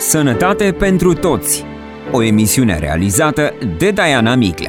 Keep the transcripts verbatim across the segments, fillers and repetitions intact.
Sănătate pentru toți. O emisiune realizată de Diana Miclea.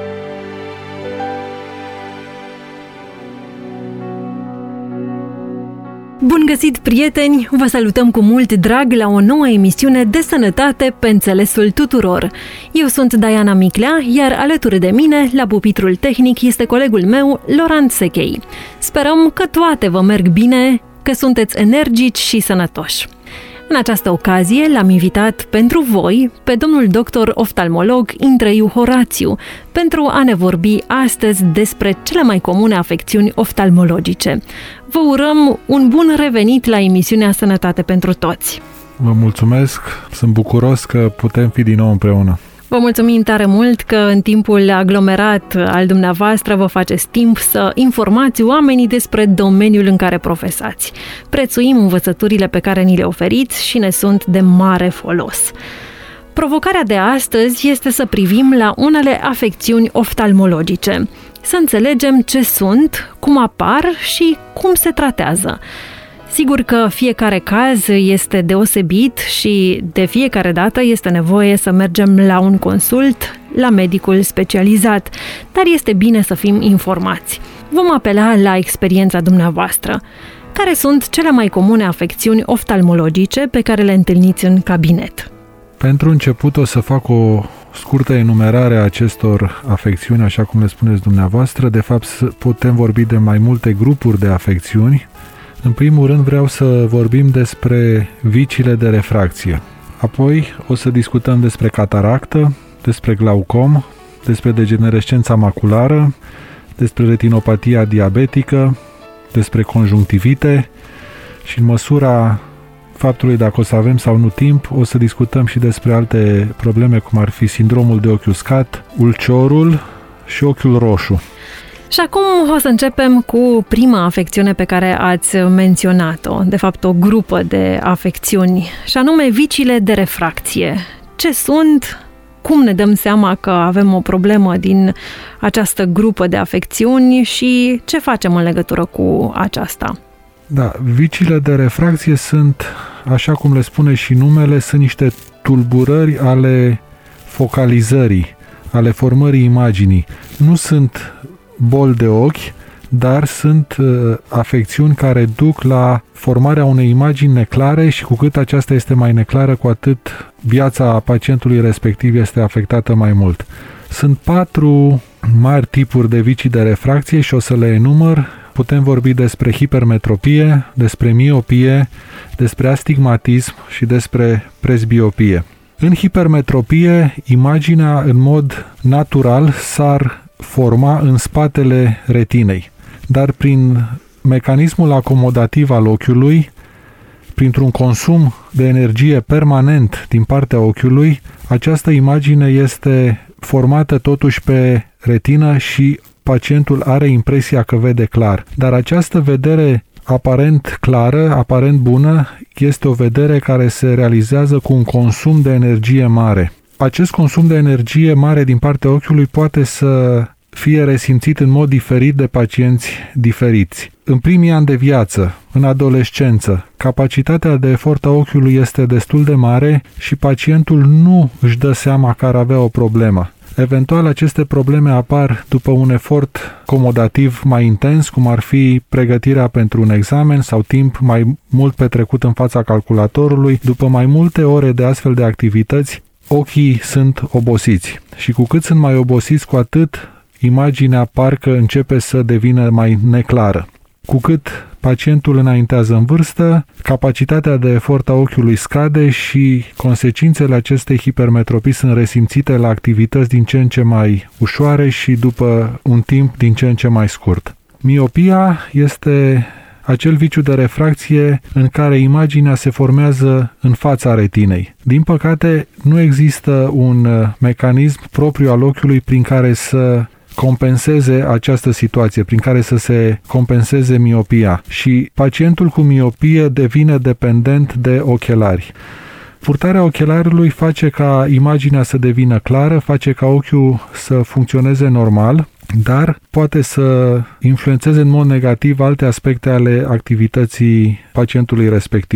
Bun găsit, prieteni! Vă salutăm cu mult drag la o nouă emisiune de sănătate pe înțelesul tuturor. Eu sunt Diana Miclea, iar alături de mine, la pupitrul tehnic, este colegul meu, Laurent Sechei. Sperăm că toate vă merg bine, că sunteți energici și sănătoși. În această ocazie l-am invitat pentru voi pe domnul doctor oftalmolog Intrăiu Horațiu pentru a ne vorbi astăzi despre cele mai comune afecțiuni oftalmologice. Vă urăm un bun revenit la emisiunea Sănătate pentru toți! Vă mulțumesc, sunt bucuros că putem fi din nou împreună. Vă mulțumim tare mult că în timpul aglomerat al dumneavoastră vă faceți timp să informați oamenii despre domeniul în care profesați. Prețuim învățăturile pe care ni le oferiți și ne sunt de mare folos. Provocarea de astăzi este să privim la unele afecțiuni oftalmologice, să înțelegem ce sunt, cum apar și cum se tratează. Sigur că fiecare caz este deosebit și de fiecare dată este nevoie să mergem la un consult, la medicul specializat, dar este bine să fim informați. Vom apela la experiența dumneavoastră. Care sunt cele mai comune afecțiuni oftalmologice pe care le întâlniți în cabinet? Pentru început o să fac o scurtă enumerare a acestor afecțiuni, așa cum le spuneți dumneavoastră. De fapt, putem vorbi de mai multe grupuri de afecțiuni. În primul rând vreau să vorbim despre viciile de refracție. Apoi o să discutăm despre cataractă, despre glaucom, despre degenerescența maculară, despre retinopatia diabetică, despre conjunctivite și în măsura faptului dacă o să avem sau nu timp, o să discutăm și despre alte probleme cum ar fi sindromul de ochi uscat, ulciorul și ochiul roșu. Și acum o să începem cu prima afecțiune pe care ați menționat-o, de fapt o grupă de afecțiuni, și anume viciile de refracție. Ce sunt? Cum ne dăm seama că avem o problemă din această grupă de afecțiuni și ce facem în legătură cu aceasta? Da, viciile de refracție sunt, așa cum le spune și numele, sunt niște tulburări ale focalizării, ale formării imaginii. Nu sunt boli de ochi, dar sunt uh, afecțiuni care duc la formarea unei imagini neclare și cu cât aceasta este mai neclară, cu atât viața pacientului respectiv este afectată mai mult. Sunt patru mari tipuri de vicii de refracție și o să le enumăr. Putem vorbi despre hipermetropie, despre miopie, despre astigmatism și despre presbiopie. În hipermetropie, imaginea în mod natural s-ar forma în spatele retinei, dar prin mecanismul acomodativ al ochiului, printr-un consum de energie permanent din partea ochiului, această imagine este formată totuși pe retină și pacientul are impresia că vede clar. Dar această vedere aparent clară, aparent bună, este o vedere care se realizează cu un consum de energie mare. Acest consum de energie mare din partea ochiului poate să fie resimțit în mod diferit de pacienți diferiți. În primii ani de viață, în adolescență, capacitatea de efort a ochiului este destul de mare și pacientul nu își dă seama că ar avea o problemă. Eventual, aceste probleme apar după un efort comodativ mai intens, cum ar fi pregătirea pentru un examen sau timp mai mult petrecut în fața calculatorului. După mai multe ore de astfel de activități, ochii sunt obosiți și cu cât sunt mai obosiți, cu atât imaginea parcă începe să devină mai neclară. Cu cât pacientul înaintează în vârstă, capacitatea de efort a ochiului scade și consecințele acestei hipermetropii sunt resimțite la activități din ce în ce mai ușoare și după un timp din ce în ce mai scurt. Miopia este acel viciu de refracție în care imaginea se formează în fața retinei. Din păcate, nu există un mecanism propriu al ochiului prin care să compenseze această situație, prin care să se compenseze miopia și pacientul cu miopie devine dependent de ochelari. Purtarea ochelarului face ca imaginea să devină clară, face ca ochiul să funcționeze normal, dar poate să influențeze în mod negativ alte aspecte ale activității pacientului respectiv.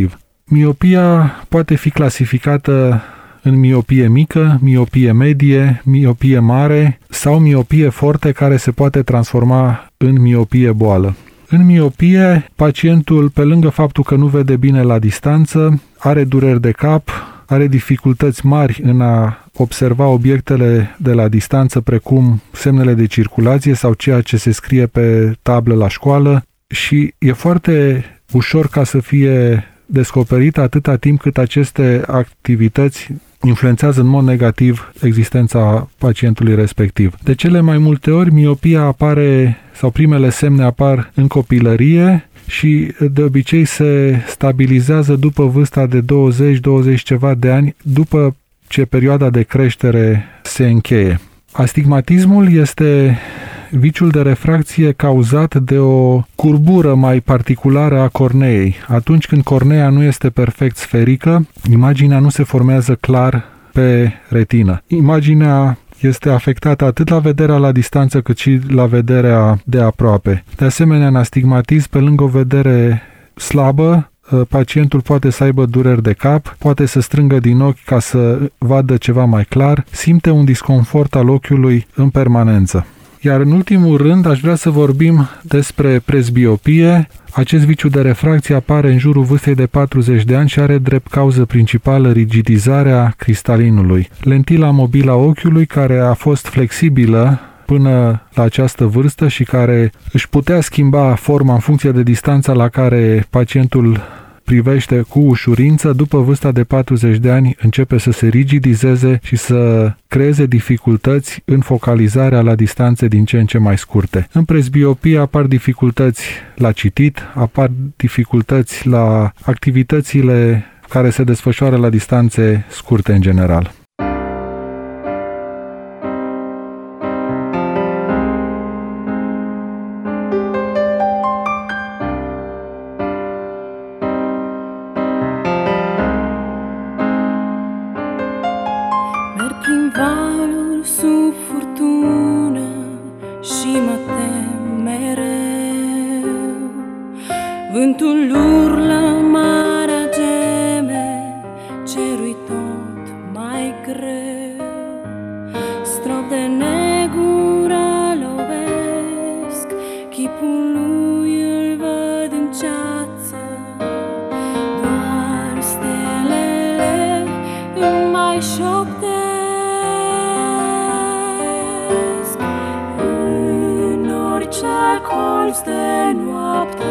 Miopia poate fi clasificată în miopie mică, miopie medie, miopie mare sau miopie forte care se poate transforma în miopie boală. În miopie, pacientul, pe lângă faptul că nu vede bine la distanță, are dureri de cap, are dificultăți mari în a observa obiectele de la distanță, precum semnele de circulație sau ceea ce se scrie pe tablă la școală, și e foarte ușor ca să fie descoperit atâta timp cât aceste activități influențează în mod negativ existența pacientului respectiv. De cele mai multe ori, miopia apare, sau primele semne apar în copilărie și de obicei se stabilizează după vârsta de douăzeci douăzeci ceva de ani, după ce perioada de creștere se încheie. Astigmatismul este viciul de refracție cauzat de o curbură mai particulară a corneei. Atunci când cornea nu este perfect sferică, imaginea nu se formează clar pe retină. Imaginea este afectată atât la vederea la distanță cât și la vederea de aproape. De asemenea, în astigmatism, pe lângă o vedere slabă, pacientul poate să aibă dureri de cap, poate să strângă din ochi ca să vadă ceva mai clar, simte un disconfort al ochiului în permanență. Iar în ultimul rând aș vrea să vorbim despre presbiopie. Acest viciu de refracție apare în jurul vârstei de patruzeci de ani și are drept cauză principală rigidizarea cristalinului. Lentila mobilă a ochiului, care a fost flexibilă până la această vârstă și care își putea schimba forma în funcție de distanța la care pacientul privește cu ușurință, după vârsta de patruzeci de ani începe să se rigidizeze și să creeze dificultăți în focalizarea la distanțe din ce în ce mai scurte. În presbiopie apar dificultăți la citit, apar dificultăți la activitățile care se desfășoară la distanțe scurte în general. Vântul urlă, marea geme, cerul tot mai greu. Strop de negură lovesc, chipul lui îl văd în ceață. Doar stelele îmi mai șoptesc. În orice colț de noapte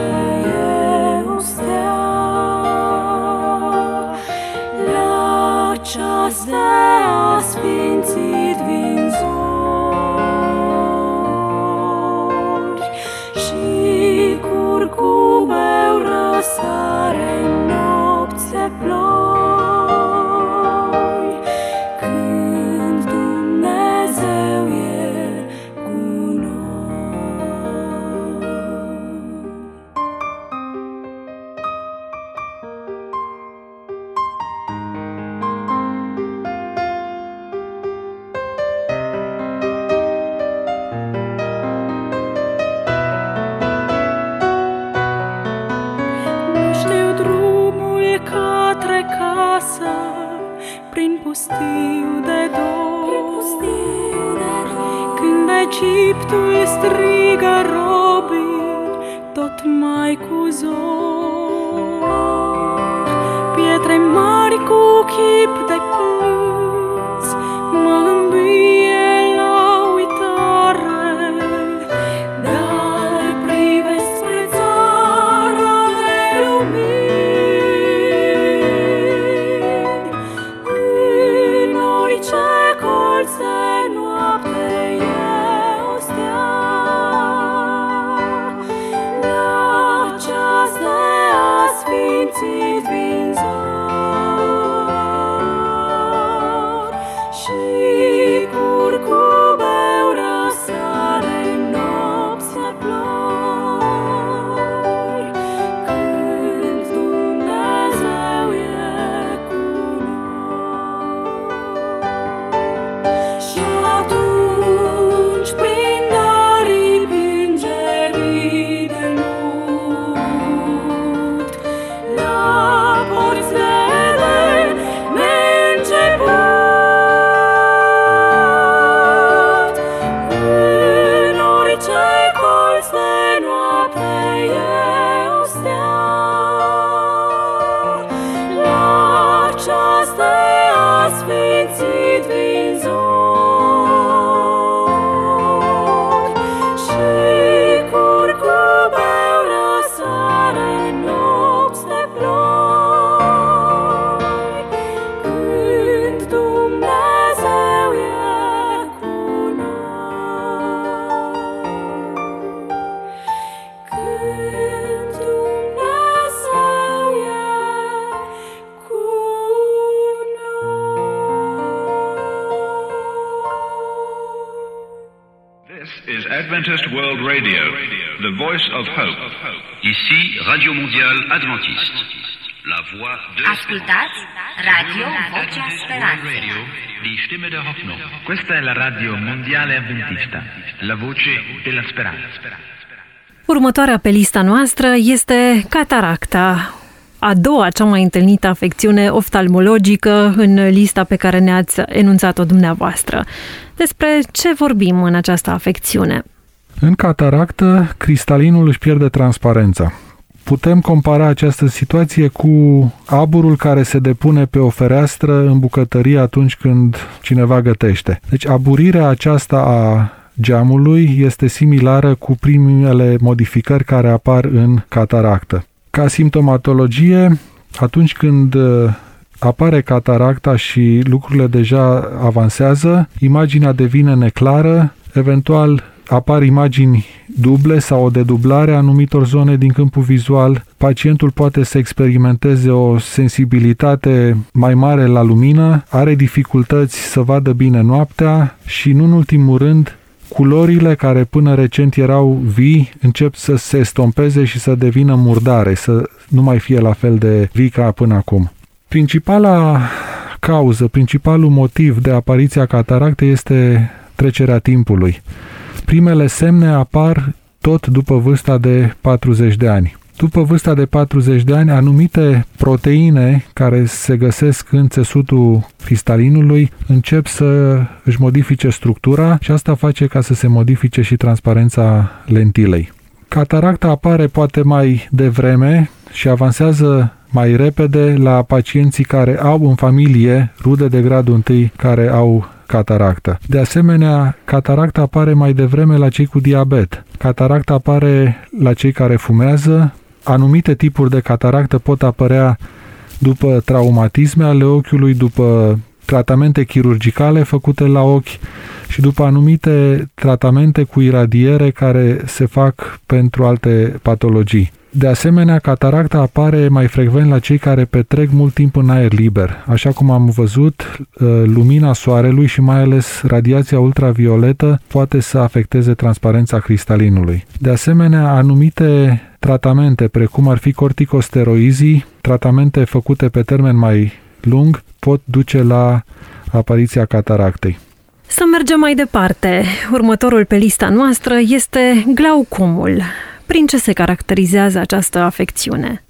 ceas de asfințit vin zori și curcubeu răsare nopți de ploi, când Dumnezeu e cu noi. Prin pustiu de dor, când Egiptul strigă robii tot mai cu zor, pietre mari cu chip de plâns mă îmbie la uitare, dar privesc spre țara de lumini. Sfințit vin zori. Adventist World Radio, the voice of hope. Ici Radio Mondiale Adventiste, la voix de Ascultați Radio Vocea Speranței. Die Stimme der Hoffnung. Questa è la Radio Mondiale Adventista, la voce della speranza. Următoarea pe lista noastră este cataracta, a doua cea mai întâlnită afecțiune oftalmologică în lista pe care ne-ați enunțat-o dumneavoastră. Despre ce vorbim în această afecțiune? În cataractă, cristalinul își pierde transparența. Putem compara această situație cu aburul care se depune pe o fereastră în bucătărie atunci când cineva gătește. Deci aburirea aceasta a geamului este similară cu primele modificări care apar în cataractă. Ca simptomatologie, atunci când apare cataracta și lucrurile deja avansează, imaginea devine neclară, eventual apar imagini duble sau o dedublare a anumitor zone din câmpul vizual. Pacientul poate să experimenteze o sensibilitate mai mare la lumină, are dificultăți să vadă bine noaptea și, nu în ultimul rând, culorile care până recent erau vii încep să se estompeze și să devină murdare, să nu mai fie la fel de vii ca până acum. Principala cauză, principalul motiv de apariția cataractei este trecerea timpului. Primele semne apar tot după vârsta de patruzeci de ani. După vârsta de patruzeci de ani, anumite proteine care se găsesc în țesutul cristalinului încep să își modifice structura și asta face ca să se modifice și transparența lentilei. Cataracta apare poate mai devreme și avansează mai repede la pacienții care au în familie rude de gradul întâi care au cataractă. De asemenea, cataracta apare mai devreme la cei cu diabet. Cataracta apare la cei care fumează. Anumite tipuri de cataractă pot apărea după traumatisme ale ochiului, după tratamente chirurgicale făcute la ochi și după anumite tratamente cu iradiere care se fac pentru alte patologii. De asemenea, cataracta apare mai frecvent la cei care petrec mult timp în aer liber. Așa cum am văzut, lumina soarelui și mai ales radiația ultravioletă poate să afecteze transparența cristalinului. De asemenea, anumite tratamente, precum ar fi corticosteroizii, tratamente făcute pe termen mai lung, pot duce la apariția cataractei. Să mergem mai departe. Următorul pe lista noastră este glaucomul. Prin ce se caracterizează această afecțiune?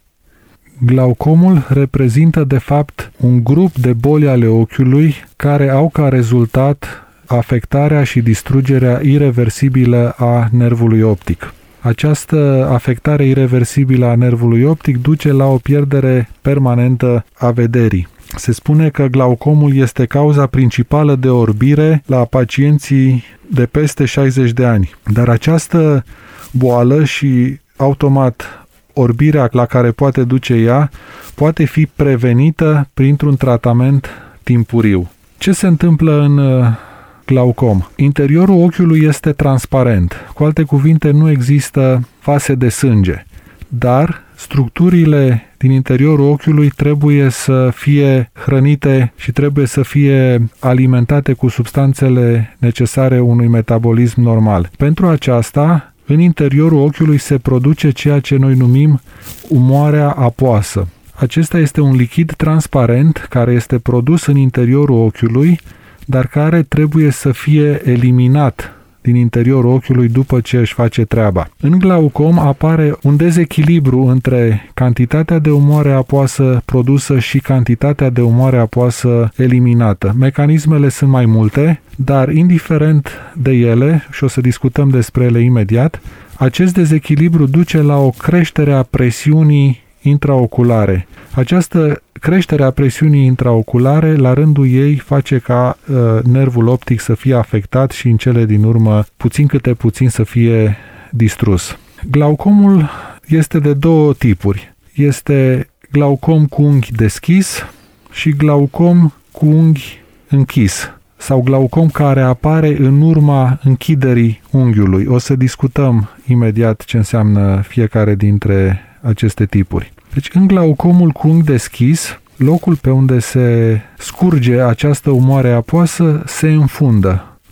Glaucomul reprezintă, de fapt, un grup de boli ale ochiului care au ca rezultat afectarea și distrugerea ireversibilă a nervului optic. Această afectare ireversibilă a nervului optic duce la o pierdere permanentă a vederii. Se spune că glaucomul este cauza principală de orbire la pacienții de peste șaizeci de ani, dar această boală și automat orbirea la care poate duce ea poate fi prevenită printr-un tratament timpuriu. Ce se întâmplă în glaucom? Interiorul ochiului este transparent. Cu alte cuvinte, nu există fase de sânge, dar structurile din interiorul ochiului trebuie să fie hrănite și trebuie să fie alimentate cu substanțele necesare unui metabolism normal. Pentru aceasta, în interiorul ochiului se produce ceea ce noi numim umoarea apoasă. Acesta este un lichid transparent care este produs în interiorul ochiului, dar care trebuie să fie eliminat din interiorul ochiului după ce își face treaba. În glaucom apare un dezechilibru între cantitatea de umoare apoasă produsă și cantitatea de umoare apoasă eliminată. Mecanismele sunt mai multe, dar indiferent de ele, și o să discutăm despre ele imediat, acest dezechilibru duce la o creștere a presiunii intraoculare. Această creștere a presiunii intraoculare, la rândul ei, face ca uh, nervul optic să fie afectat și în cele din urmă, puțin câte puțin, să fie distrus. Glaucomul este de două tipuri. Este glaucom cu unghi deschis și glaucom cu unghi închis, sau glaucom care apare în urma închiderii unghiului. O să discutăm imediat ce înseamnă fiecare dintre aceste tipuri. Deci, în glaucomul cu unghi deschis, locul pe unde se scurge această umoare apoasă se înfundă.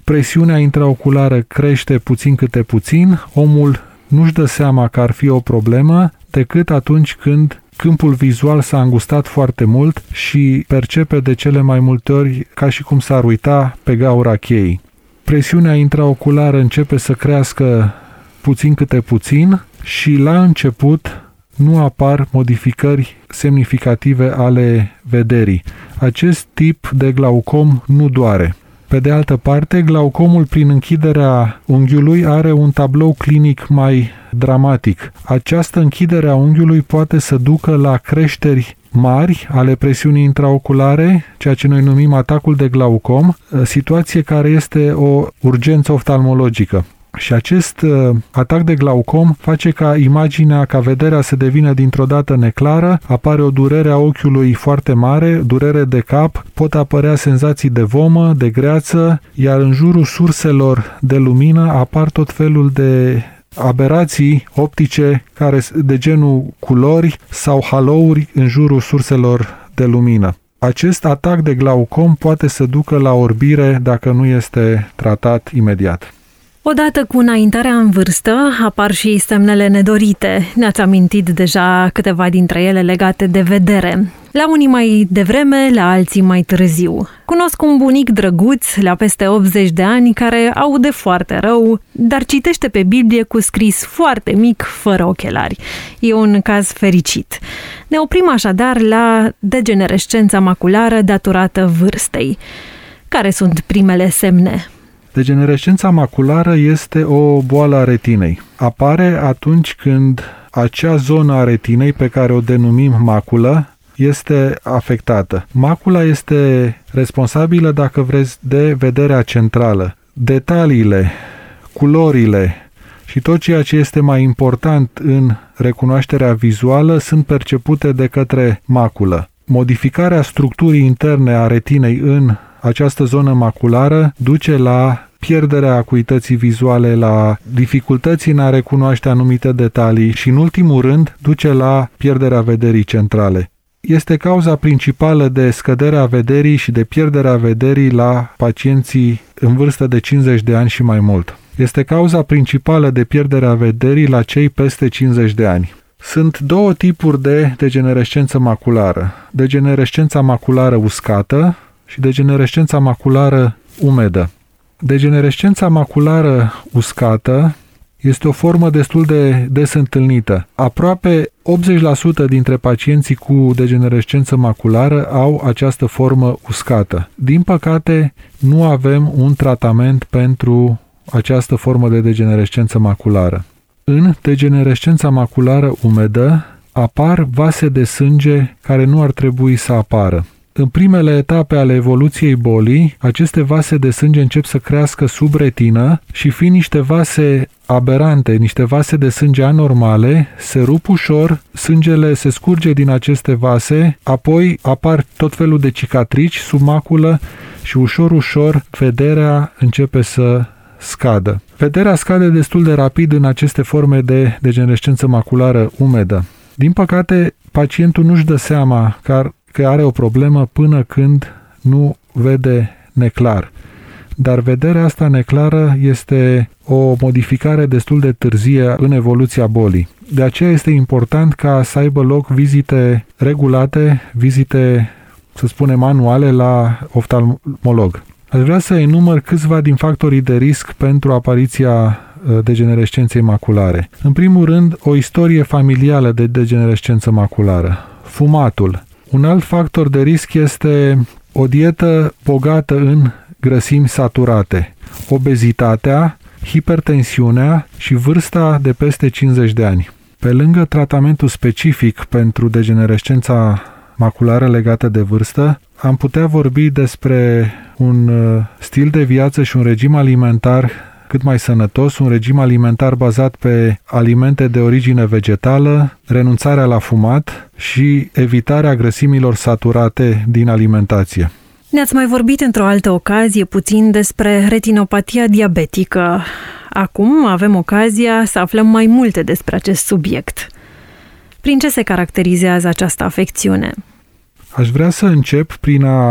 presiunea intraoculară crește puțin câte puțin, omul nu-și dă seama că ar fi o problemă decât atunci când câmpul vizual s-a îngustat foarte mult și percepe de cele mai multe ori ca și cum s-ar uita pe gaura cheii. Presiunea intraoculară începe să crească puțin câte puțin și la început nu apar modificări semnificative ale vederii. Acest tip de glaucom nu doare. Pe de altă parte, glaucomul prin închiderea unghiului are un tablou clinic mai dramatic. Această închidere a unghiului poate să ducă la creșteri mari ale presiunii intraoculare, ceea ce noi numim atacul de glaucom, situație care este o urgență oftalmologică. Și acest uh, atac de glaucom face ca imaginea, ca vederea să devină dintr-o dată neclară, apare o durere a ochiului foarte mare, durere de cap, pot apărea senzații de vomă, de greață, iar în jurul surselor de lumină apar tot felul de aberații optice care de genul culori sau halouri în jurul surselor de lumină. Acest atac de glaucom poate să ducă la orbire dacă nu este tratat imediat. Odată cu înaintarea în vârstă, apar și semnele nedorite. Ne-ați amintit deja câteva dintre ele legate de vedere. La unii mai devreme, la alții mai târziu. Cunosc un bunic drăguț, la peste optzeci de ani, care aude foarte rău, dar citește pe Biblie cu scris foarte mic, fără ochelari. E un caz fericit. Ne oprim așadar la degenerescența maculară datorată vârstei. Care sunt primele semne? Degenerescența maculară este o boală a retinei. Apare atunci când acea zonă a retinei, pe care o denumim maculă, este afectată. Macula este responsabilă, dacă vreți, de vederea centrală. Detaliile, culorile și tot ceea ce este mai important în recunoașterea vizuală sunt percepute de către maculă. Modificarea structurii interne a retinei în această zonă maculară duce la pierderea acuității vizuale, la dificultăți în a recunoaște anumite detalii și, în ultimul rând, duce la pierderea vederii centrale. Este cauza principală de scăderea vederii și de pierderea vederii la pacienții în vârstă de cincizeci de ani și mai mult. Este cauza principală de pierderea vederii la cei peste cincizeci de ani. Sunt două tipuri de degenerescență maculară. Degenerescența maculară uscată și degenerescența maculară umedă. Degenerescența maculară uscată este o formă destul de des întâlnită. Aproape optzeci la sută dintre pacienții cu degenerescență maculară au această formă uscată. Din păcate, nu avem un tratament pentru această formă de degenerescență maculară. În degenerescența maculară umedă apar vase de sânge care nu ar trebui să apară. În primele etape ale evoluției bolii, aceste vase de sânge încep să crească sub retină și fiind niște vase aberante, niște vase de sânge anormale, se rup ușor, sângele se scurge din aceste vase, apoi apar tot felul de cicatrici sub maculă și ușor, ușor vederea începe să scadă. Vederea scade destul de rapid în aceste forme de degenerescență maculară umedă. Din păcate, pacientul nu-și dă seama că ar că are o problemă până când nu vede neclar. Dar vederea asta neclară este o modificare destul de târzie în evoluția bolii. De aceea este important ca să aibă loc vizite regulate, vizite, să spunem, anuale la oftalmolog. Aș vrea să enumăr câțiva din factorii de risc pentru apariția degenerescenței maculare. În primul rând, o istorie familială de degenerescență maculară. Fumatul. Un alt factor de risc este o dietă bogată în grăsimi saturate, obezitatea, hipertensiunea și vârsta de peste cincizeci de ani. Pe lângă tratamentul specific pentru degenerescența maculară legată de vârstă, am putea vorbi despre un stil de viață și un regim alimentar cât mai sănătos, un regim alimentar bazat pe alimente de origine vegetală, renunțarea la fumat și evitarea grăsimilor saturate din alimentație. Ne-ați mai vorbit într-o altă ocazie puțin despre retinopatia diabetică. Acum avem ocazia să aflăm mai multe despre acest subiect. Prin ce se caracterizează această afecțiune? Aș vrea să încep prin a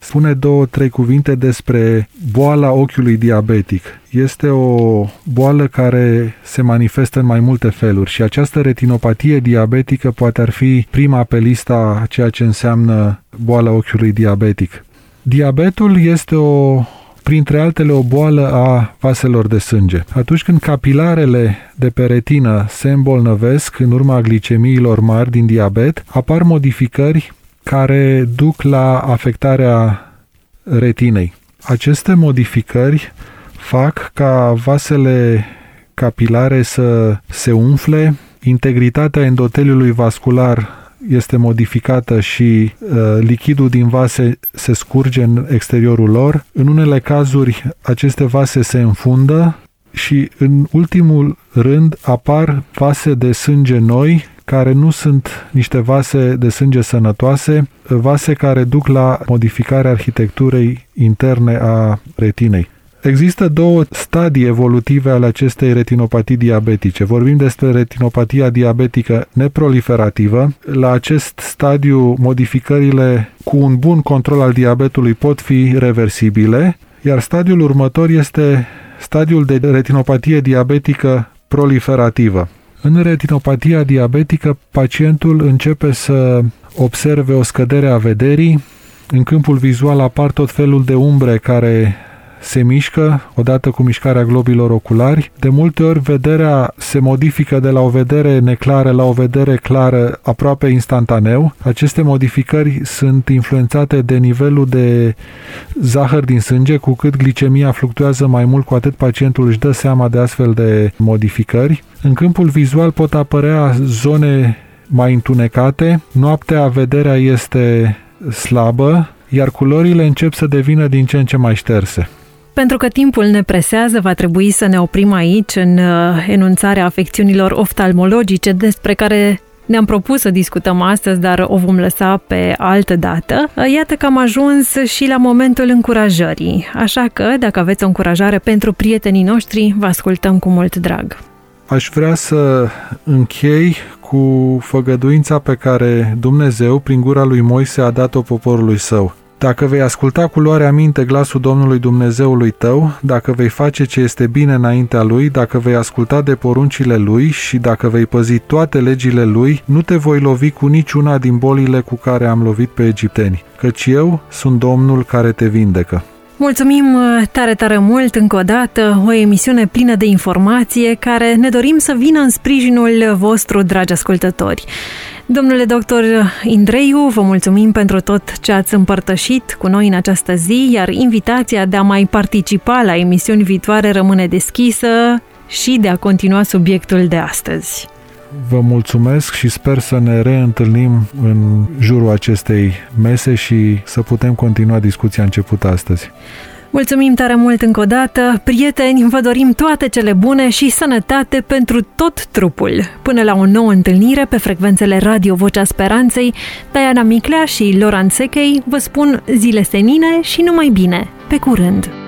spune două, trei cuvinte despre boala ochiului diabetic. Este o boală care se manifestă în mai multe feluri și această retinopatie diabetică poate ar fi prima pe lista a ceea ce înseamnă boala ochiului diabetic. Diabetul este o printre altele o boală a vaselor de sânge. Atunci când capilarele de pe retină se îmbolnăvesc în urma glicemiilor mari din diabet, apar modificări care duc la afectarea retinei. Aceste modificări fac ca vasele capilare să se umfle, integritatea endoteliului vascular este modificată și uh, lichidul din vase se scurge în exteriorul lor. În unele cazuri aceste vase se înfundă și în ultimul rând apar vase de sânge noi care nu sunt niște vase de sânge sănătoase, vase care duc la modificarea arhitecturii interne a retinei. Există două stadii evolutive ale acestei retinopatii diabetice. Vorbim despre retinopatia diabetică neproliferativă. La acest stadiu, modificările cu un bun control al diabetului pot fi reversibile, iar stadiul următor este stadiul de retinopatie diabetică proliferativă. În retinopatia diabetică, pacientul începe să observe o scădere a vederii. În câmpul vizual apar tot felul de umbre care se mișcă odată cu mișcarea globilor oculari. De multe ori vederea se modifică de la o vedere neclară la o vedere clară aproape instantaneu. Aceste modificări sunt influențate de nivelul de zahăr din sânge. Cu cât glicemia fluctuează mai mult, cu atât pacientul își dă seama de astfel de modificări. În câmpul vizual pot apărea zone mai întunecate. Noaptea vederea este slabă, iar culorile încep să devină din ce în ce mai șterse. Pentru că timpul ne presează, va trebui să ne oprim aici în enunțarea afecțiunilor oftalmologice despre care ne-am propus să discutăm astăzi, dar o vom lăsa pe altă dată. Iată că am ajuns și la momentul încurajării, așa că dacă aveți o încurajare pentru prietenii noștri, vă ascultăm cu mult drag. Aș vrea să închei cu făgăduința pe care Dumnezeu, prin gura lui Moise, a dat-o poporului său. Dacă vei asculta cu luarea minte glasul Domnului Dumnezeului tău, dacă vei face ce este bine înaintea Lui, dacă vei asculta de poruncile Lui și dacă vei păzi toate legile Lui, nu te voi lovi cu niciuna din bolile cu care am lovit pe egipteni, căci eu sunt Domnul care te vindecă. Mulțumim tare, tare mult încă o dată, o emisiune plină de informație care ne dorim să vină în sprijinul vostru, dragi ascultători. Domnule doctor Indreiu, vă mulțumim pentru tot ce ați împărtășit cu noi în această zi, iar invitația de a mai participa la emisiuni viitoare rămâne deschisă și de a continua subiectul de astăzi. Vă mulțumesc și sper să ne reîntâlnim în jurul acestei mese și să putem continua discuția începută astăzi. Mulțumim tare mult încă o dată. Prieteni, vă dorim toate cele bune și sănătate pentru tot trupul. Până la o nouă întâlnire pe frecvențele Radio Vocea Speranței, Diana Miclea și Loran Sechei vă spun zile senine și numai bine. Pe curând!